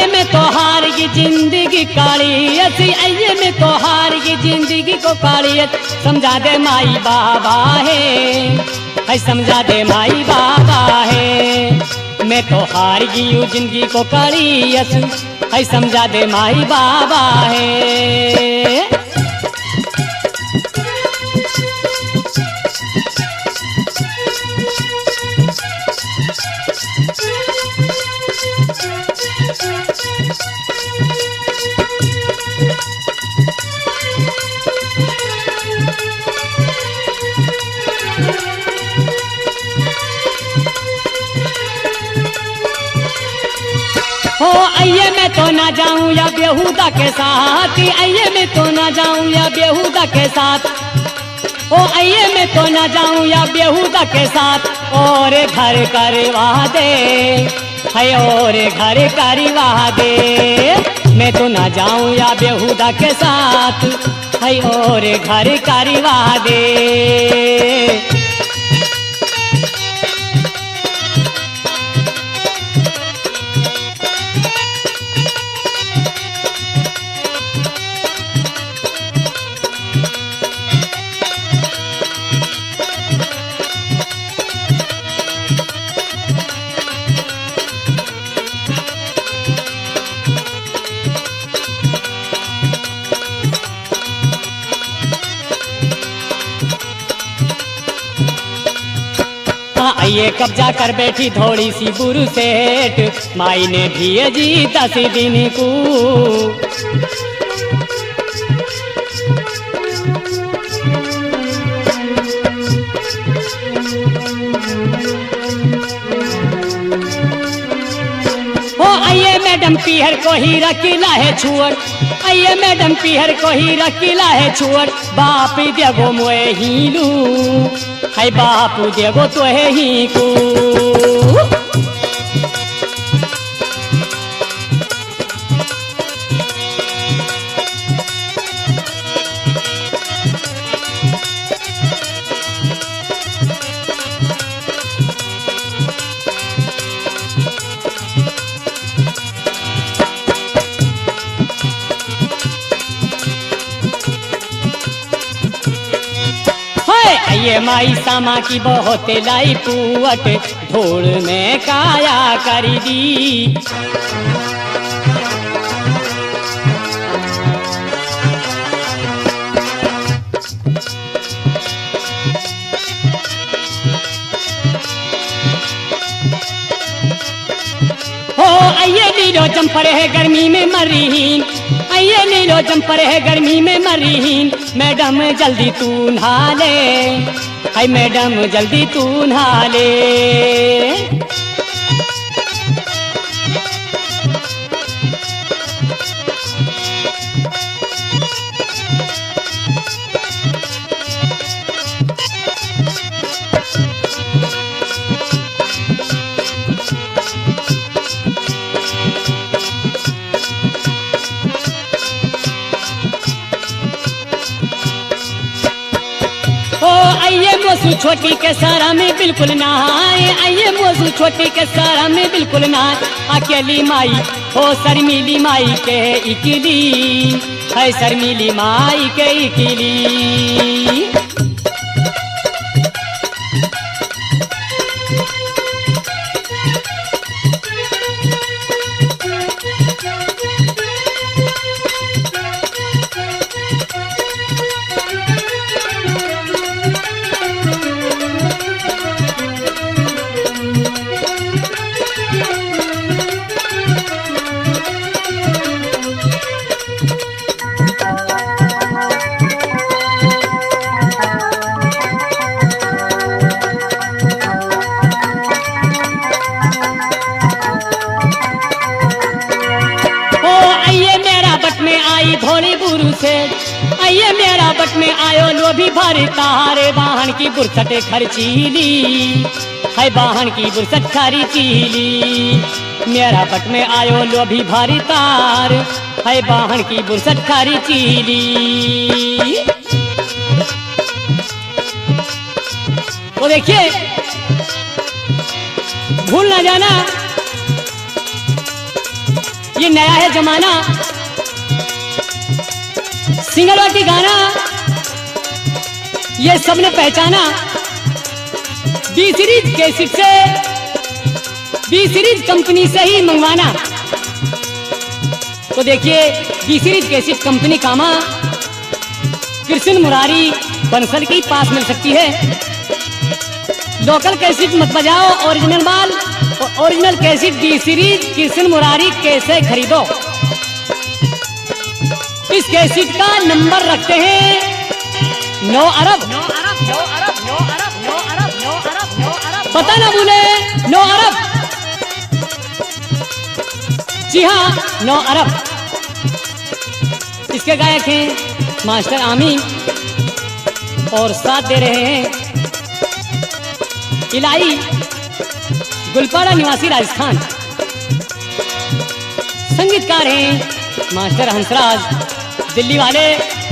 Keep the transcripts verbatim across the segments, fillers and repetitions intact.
आइए में तो हार की जिंदगी काली ऐसी आइए में तो हार की जिंदगी को काली समझा दे माई बाबा है है समझा दे माई बाबा है मैं तो हार गई हूँ जिंदगी को काली है समझा दे माई बाबा है। हो आइए मैं तो ना जाऊं या बेहुदा के साथ आइए मैं तो ना जाऊं या बेहुदा के साथ हो आइए मैं तो ना जाऊं या बेहुदा के साथ और घर करवा दे है और घर करवा दे मैं तो ना जाऊं या बेहुदा के साथ है और घर करवा दे। आइए कब्जा कर बैठी थोड़ी सी बुरु सेठ माई ने भी जी दस दिन को हो आइए मैडम पीहर को ही रखिला है छुअर आइए मैडम पीहर को ही रखिला है छुअर बाप देगो मोए हीलू है बापू देगो तो है ही को ये माई सामा की बहुत लाई पुअट धूल में काया करी दी हो आइए नीलो जंपर है गर्मी में मरीहीन आइए नीलो जंपर है गर्मी में मरीहीन मैडम जल्दी तू नहा ले हाय मैडम जल्दी तू नहा ले। आइए मोसू छोटी के सारा में बिल्कुल ना आए आइए मोसू छोटी के सारा में बिल्कुल ना अकेली माई हो शर्मीली माई के इकली है शर्मीली माई के इकली। भोली बुरु से आइए मेरा बट में आयो लो भी भारी तारे वाहन की बुरसटे खर्चीली है वाहन की बुरसट खर्चीली मेरा बट में आयो लो भी भारी तार है वाहन की बुरसट खर्चीली। तो देखिए भूल ना जाना ये नया है जमाना, सिंगल वाटी गाना ये सबने पहचाना। बी सीरीज कैसेट से, बी सीरीज कंपनी से ही मंगवाना। तो देखिए बी सीरीज कैसेट कंपनी कामा कृष्ण मुरारी बंसल के पास मिल सकती है। लोकल कैसेट मत बजाओ, ओरिजिनल माल, original cassette B series Krishna Murari कैसे खरीदो। इस कैसेट का नंबर रखते हैं नौ अरब, नौ अरब, नौ अरब, नौ अरब, नौ अरब, नौ अरब, नौ अरब, पता ना भूले नौ अरब। जी हाँ नौ अरब। इसके गायक हैं मास्टर आमी और साथ दे रहे हैं इलाई, गुलपाड़ा निवासी राजस्थान। संगीतकार हैं मास्टर हंसराज दिल्ली वाले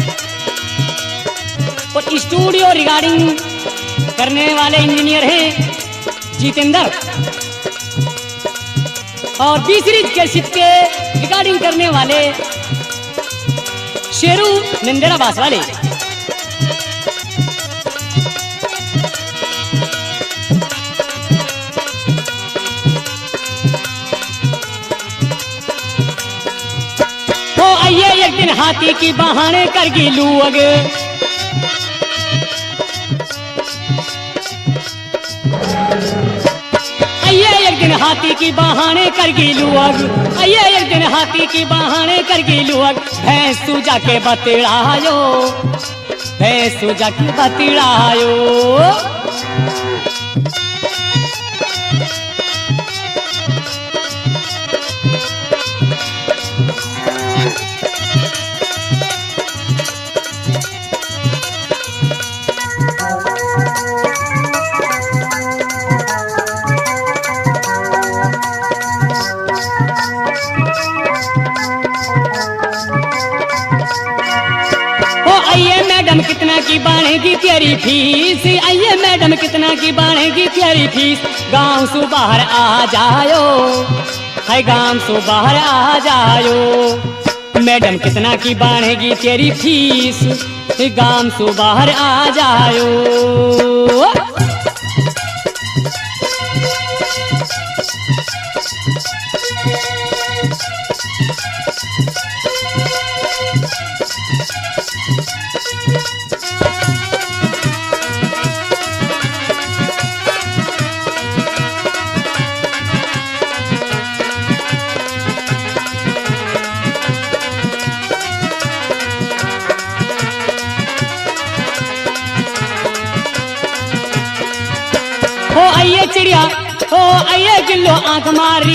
और स्टूडियो रिकॉर्डिंग करने वाले इंजीनियर हैं जितेंद्र। और बी सीरीज कैसेट के रिकॉर्डिंग करने वाले शेरू नंदेड़ा बास वाले। तो आइए एक दिन हाथी की बहाने कर गिलू अगे, आइए एक दिन हाथी की बहाने कर गिलू अग, आइए एक दिन हाथी की बहाने कर गिलू अग। भैंस सूजा के बतड़ायो, भैंस सूजा के बतड़ायो। आइए मैडम कितना की बढ़ेगी तेरी फीस, आइए मैडम कितना की बढ़ेगी तेरी फीस। गांव से बाहर आ जायो, है गांव से बाहर आ जायो। मैडम कितना की बढ़ेगी तेरी फीस, गांव से बाहर आ जायो। हो आइए चिड़िया, हो आइए गिल्लो आंख मारी,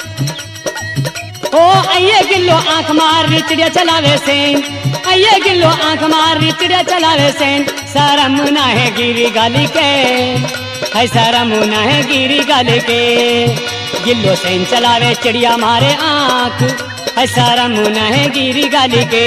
हो आइए गिल्लो आंख मारी चिड़िया चलावे सेन, आइए गिल्लो आंख मारी चिड़िया चलावे सेन। शरम ना है गिरी गाली के, है शरम ना है गिरी गाली के। गिल्लो सेन चलावे चिड़िया मारे आंख, है शरम ना है गिरी गाली के।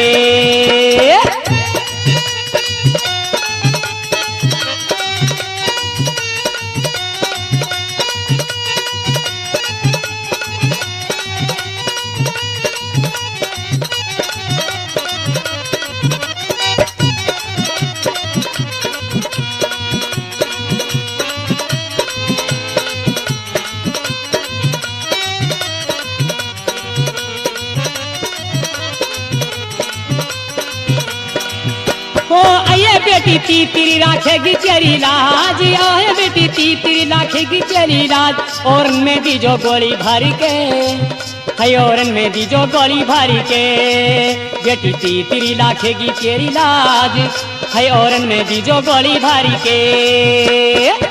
हो आइए बेटी तीतरी राखेगी तेरी लाज, आए बेटी तीतरी राखेगी तेरी लाज। और में दी जो गोली भारी के, है और में दी जो गोली भारी के। बेटी तीतरी राखेगी तेरी लाज, है और में दी जो गोली भारी के।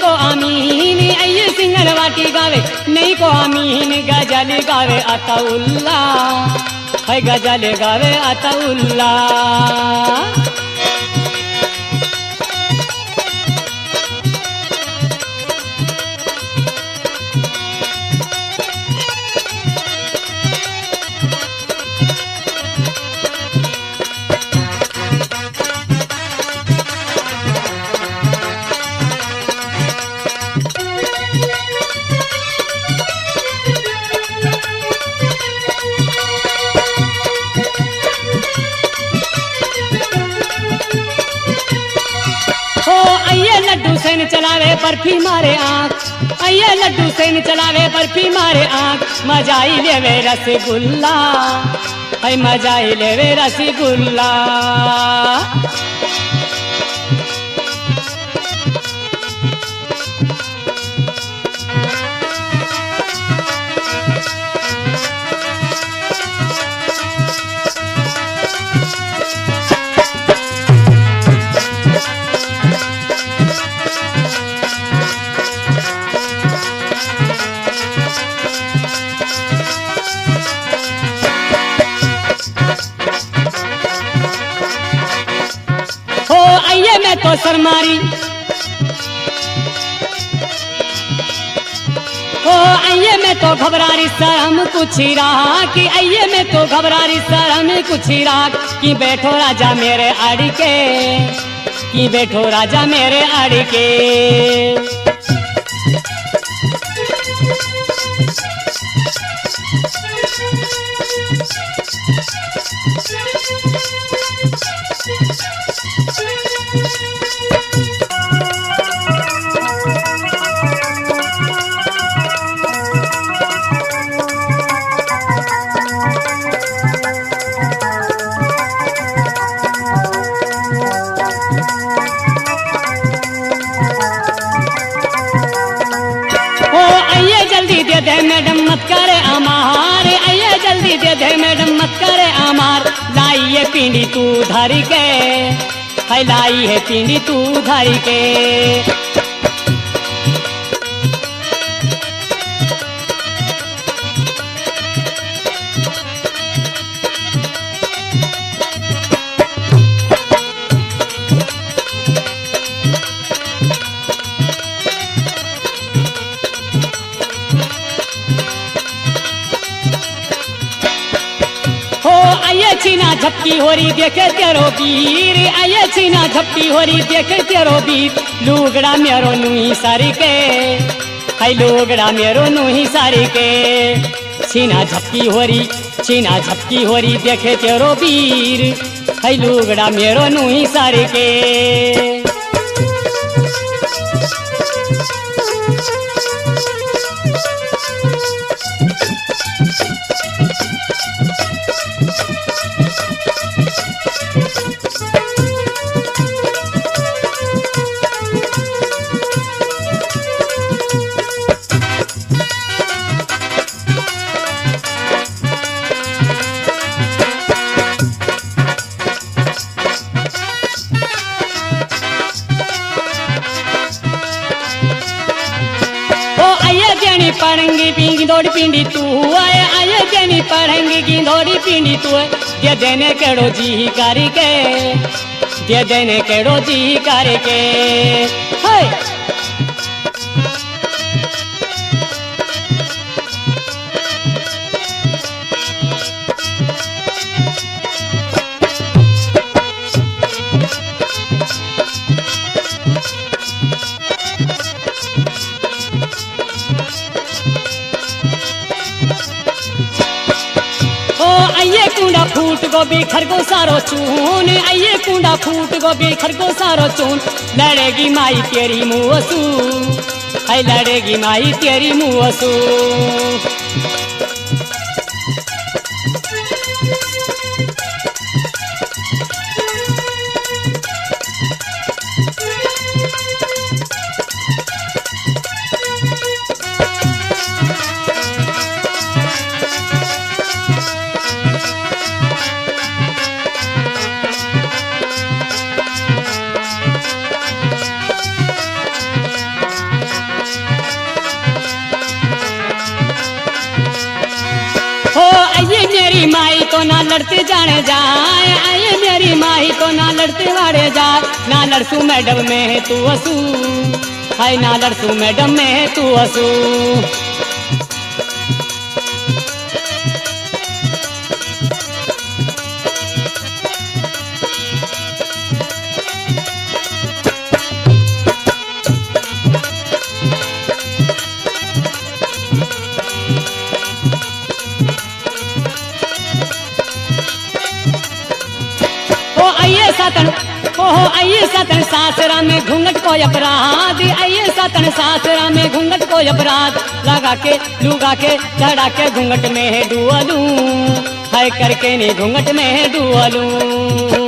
को आमीन अये सिंगर वाटी गावे नहीं को आमीन गजल गावे अताउल्ला है गजल गावे अताउल्ला लड्डू सेन चलावे बर्फी मारे आँख अये लड्डू सेन चलावे बर्फी मारे आँख मजाई लेवे रसगुल्ला है मजाई लेवे रसगुल्ला अये मैं तो सरमारी ओ अये मैं तो घबरारी शर्म कुछ रहा कि अये मैं तो घबरारी शर्म कुछ रहा कि बैठो राजा मेरे आड़ के कि बैठो राजा मेरे आड़ के दे दे मैडम मत करे अमार अये जल्दी दे दे मैडम मत करे अमार लाई है पिंडी तू धरी के है लाई है पिंडी तू धरी के छीना झपकी होरी देखे तेरो वीर आये छीना झपकी होरी देखे तेरो वीर लुगड़ा मेरो नुही सारी के है लुगड़ा मेरो नुही सारी के छीना झपकी होरी छीना झपकी होरी देखे तेरो वीर है लुगड़ा मेरो नुही सारी के पढ़ेंगी पिंगी दौड़ी पिंडी तू आए आये देनी पढ़ेंगी की दौड़ी पिंडी तू दे देने केड़ो जी कारी के दे देने केड़ो जी कारी के हाय कुंडा फूट गोभी खरगो सारो चून आइए कुंडा फूट गोभी खरगो सारो चून लड़ेगी माई तेरी मुँहसू है लड़ेगी माई तेरी मुँहसू माई तो ना लड़ते जाने जाए, आइए मेरी माई तो ना लड़ते वाड़े जाए। ना लड़सू मैडम में है तू असू, हाय ना लड़सू मैडम में है तू असू। आइए सातन ओहो आइए सातन सासरा में घूंघट को अपराध, आइए सातन सासरा में घूंघट को अपराध। लगा के लुगा के चढ़ा के घूंघट में है डुअलू, हाय करके नहीं घूंघट में है डुअलू।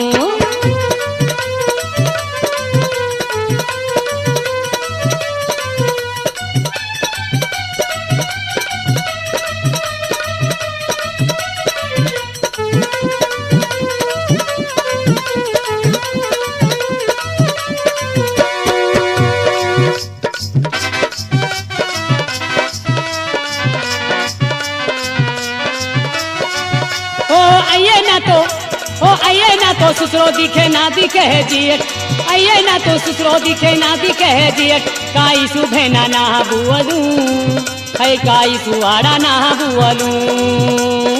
आइए ना तो ओ आइए ना तो ससुरो दिखे ना दिखे है जियट, आइए ना तो ससुरो दिखे ना दिखे है जियट। काई सुबह ना ना बुअलू, है काई सुआड़ा ना बुअलू।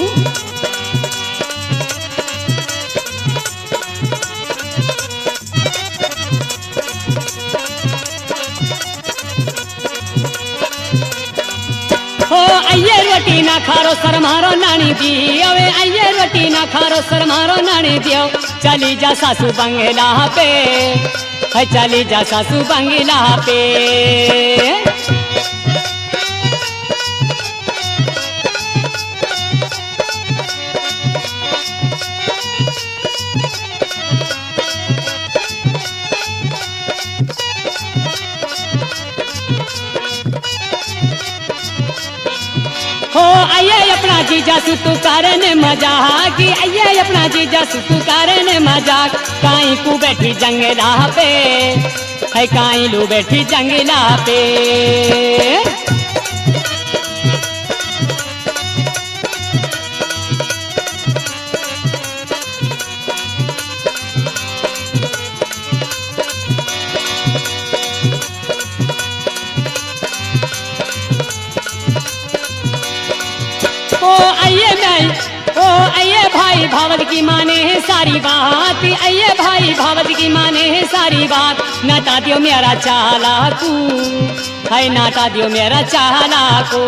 हो आइए रोटी ना खारो सर मारो नानी दी, अवे आइए रोटी ना खारो सर मारो नानी दियो। चली जा सासू बंगला पे, है चली जा सासू बंगला पे। हो आइए अपना जीजा सुतु कारण मजाक, आइए अपना जीजा सुतु कारण मजाक। काई को बैठी जंगला पे, है काई लू बैठी जंगला पे। ओ आइए मैं ओ आइए भाई भावत की माने है सारी बात, आइए भाई भावत की माने है सारी बात। नाटा दियो मेरा चालाकू, है नाटा दियो मेरा चालाकू।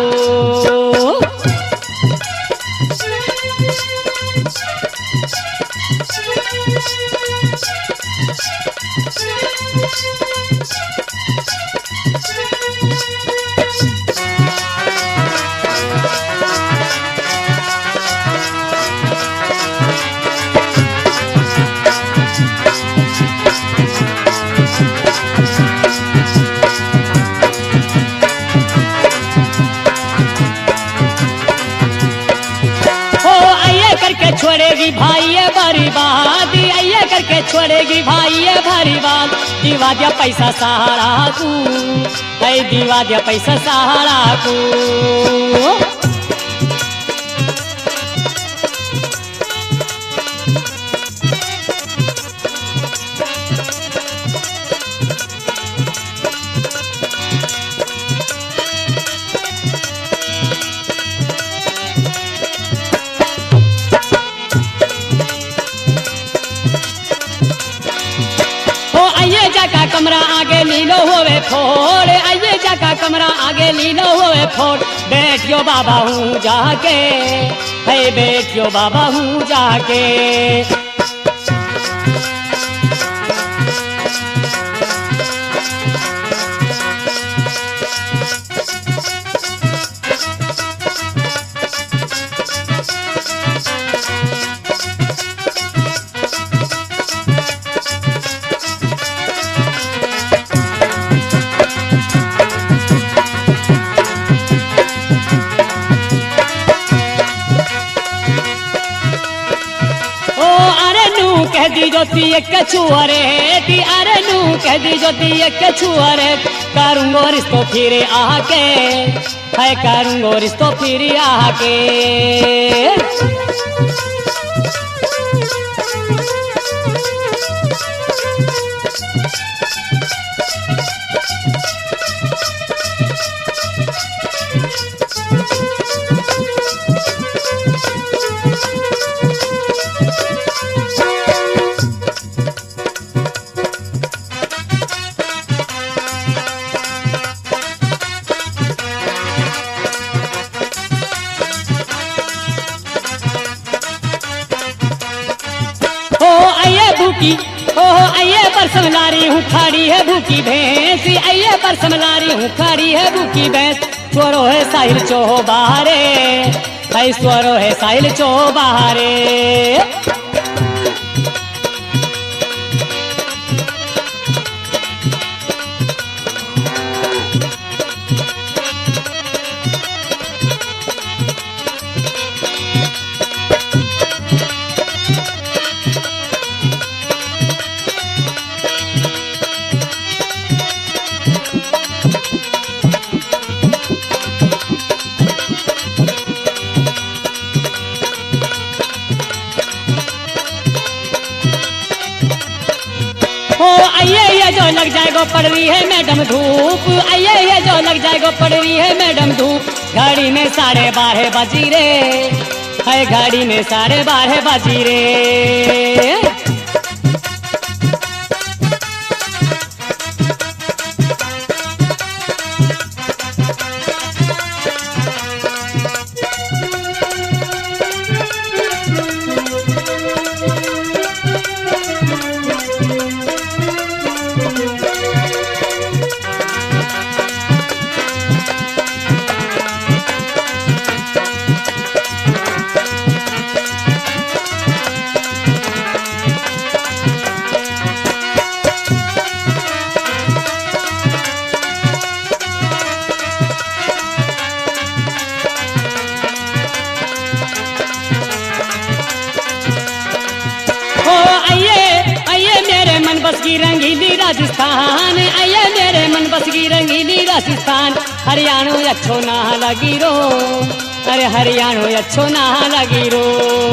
छोड़ेगी भाई ये भरी बात, आइए करके छोड़ेगी भाई ये भरी बात। दीवा दिया पैसा सहारा को, है दीवा दिया पैसा सहारा को। आइए जाका कमरा आगे लीलो होवे फोड़, आइए जाका कमरा आगे लीलो होवे फोड़। बैठियो बाबा हूँ जाके, है बैठियो बाबा हूँ जाके। ज्योति एक छुअरे ती अरे नू कह दी ज्योति एक छुअरे करूंगो रिश्तो फिर आके है करूंगो रिश्तो फिर आके। हो आइए पर समलारी हूँ खाड़ी है भूखी भैंस आइए पर समलारी हूँ खाड़ी है भूखी भैंस स्वरो है साहिल चोहो बहारे है स्वरो है साहिल चोहो बहारे। आइए ये जो लग जाएगो पड़ रही है मैडम धूप आइए ये जो लग जाएगो पड़ रही है मैडम धूप घड़ी में साढ़े बारह बजी रे है घड़ी में साढ़े बारह बजी रे। बस की रंगीली राजस्थान आइए मेरे मन बस की रंगीली राजस्थान हरियाणो अच्छो ना लगी रो अरे हरियाणो अच्छो ना लगी रो।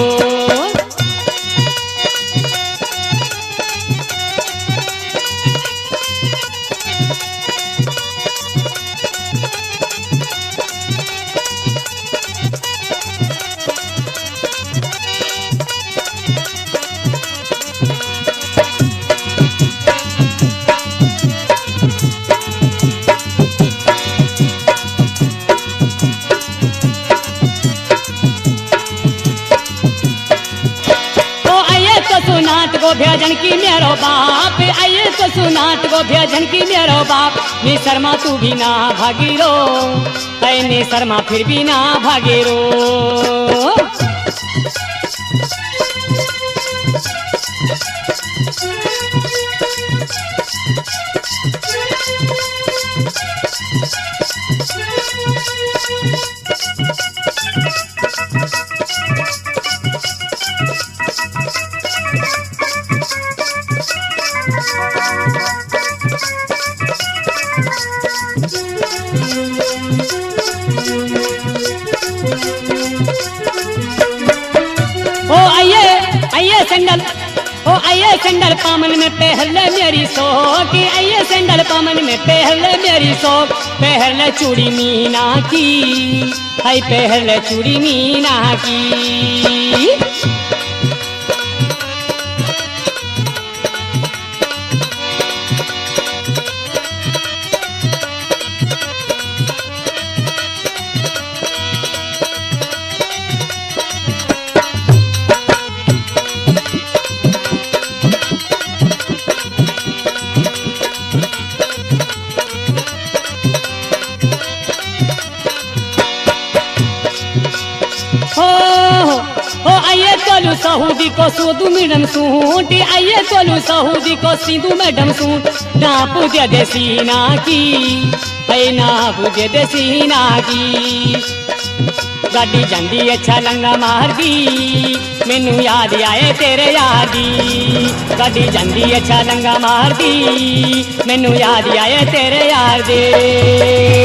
सुनात गो भजन की मेरो बाप आइए तो सुनात गो भजन की मेरो बाप नी शर्मा तू भी ना भागी रो नी शर्मा फिर भी ना भागी रो। ओ आइए आइए सैंडल ओ आइए सैंडल पामन में पहल मेरी सोख आइए सैंडल पामन में पहल मेरी सोख पहल चूड़ी मीना की हाय पहल चूड़ी मीना की। आइए तोलू सऊदी को सूदू मैडम सूट आइए तोलू सऊदी को सीधू मैडम सूट ना पूजे देसी ना की है ना पूजे देसी ना की। गाड़ी जांदी अच्छा लंगा मार दी मैनू याद आए तेरे यार दी। गाड़ी जांदी अच्छा लंगा मार दी मैनू याद आए तेरे यार दे।